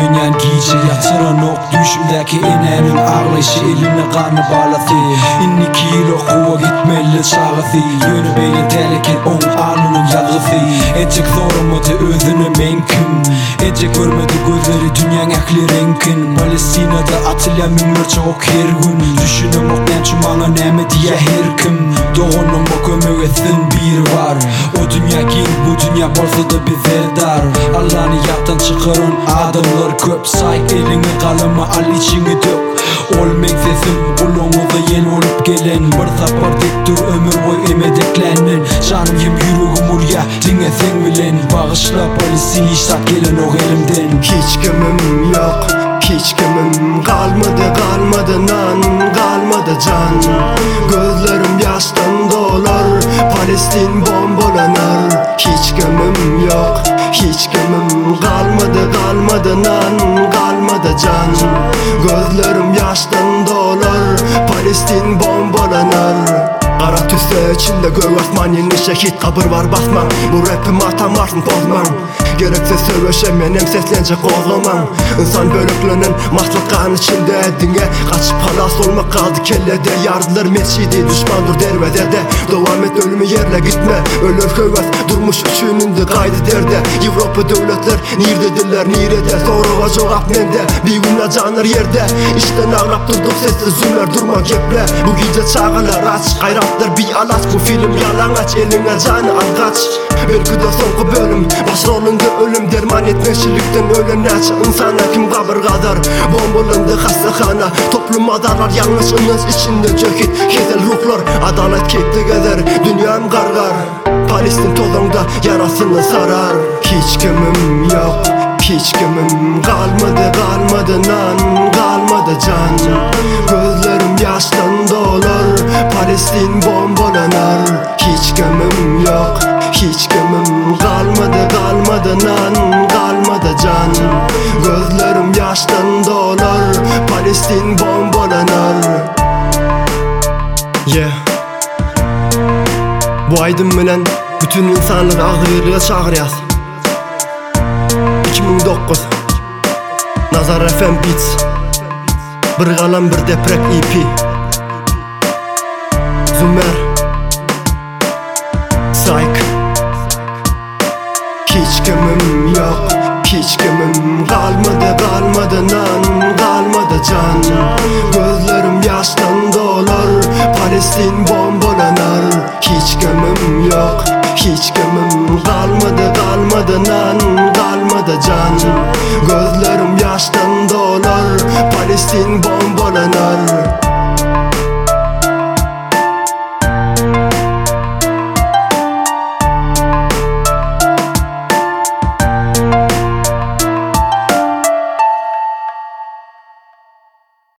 oynayan gece yatıran ok düşümdeki inenin ağlayışı eline kanı bağladı. 2 kilo kuva gitmeli çağıdı. Yönü beyin tehliken on alnının yağıdı. Ecek zoramadı özüne mümkün. Ecek görmedi gözleri dünyanın akli renkin. Palestina'da atılan mümler çok her gün. Düşünüm ok ne çumana neme diye her kim. Doğunun bak ömür etsin bir var. O dünya kim bu dünya bolsa da bize dar. Allah'ını yaptan çıkarın adamlar köp. Say elini kalama al içini dök. Olmek sesin bulumuza yeni olup gelen. Bir sapar dik dur ömür boy emedeklenin. Canım yem yüreğim urya dinle sen bilen. Bağışla Palestin iştak gelen o elimden. Hiç kimim yok, hiç kimim kalmadı nan, kalmadı can. Gözlerim yaştan dolar, Palestin bombalanar. Hiç kimim yok, hiç kimim kalmadı nan, kalmadı can. Gözlerim yaştan dolar, Palestin bombalanar. Kara tüse içinde göğürtman yeni şehit kabır var basmam. Bu rapim atamarsın bozmam. Gerekse söyleşemenem seslenince kozlamam. İnsan bölüklenen mahlukların içinde dine kaçıp halas olmak kaldı kellede. Yardılar mescidi düşmandır dervedede. Devam et ölümü yerle gitme. Ölür köves durmuş üçününde kaydı derde. Avrupa devletler nirdedirler nirede. Soruğa cevap mende bir günle canır yerde. İşten ağlap durduk sessiz zümler durma geple. Bu gece çağılar aç hayratlar bir alas. Bu film yalan aç eline canı al kaç. Belki de sonku bölüm başrolünde ölüm derman etmeşilikten ölen aç. İnsana kim kabır kadar bombalandı hastahana. Toplum adarlar yanlışınız içinde cökit. Kezel ruhlar adalet gitti gezer dünyam gargar. Palestin tozunda yarasını sarar. Hiç kimim yok, hiç kimim kalmadı nan, kalmadı can. Gözlerim yaştan dolar, Palestin bombalanar. Hiç kimim yok, hiç kimim kalmadı nan, kalmadı can. Gözlerim yaştan dolar, Palestin bombalanar. Yeah. Bu aydın bilen bütün insanlık ağzı birliğe çağırıyaz. 2009 Nazar FM Beats. Bir kalan bir deprek EP. Zümer Psych. Hiç kimim yok, hiç kimim kalmadı nan, kalmadı can. Gözlerim yaştan dolar, Palestin bombalanar. Hiç kimim yok, hiç kimim kalmadı nan, kalmadı can. Gözlerim yaştan dolar, Palestin bombalanar.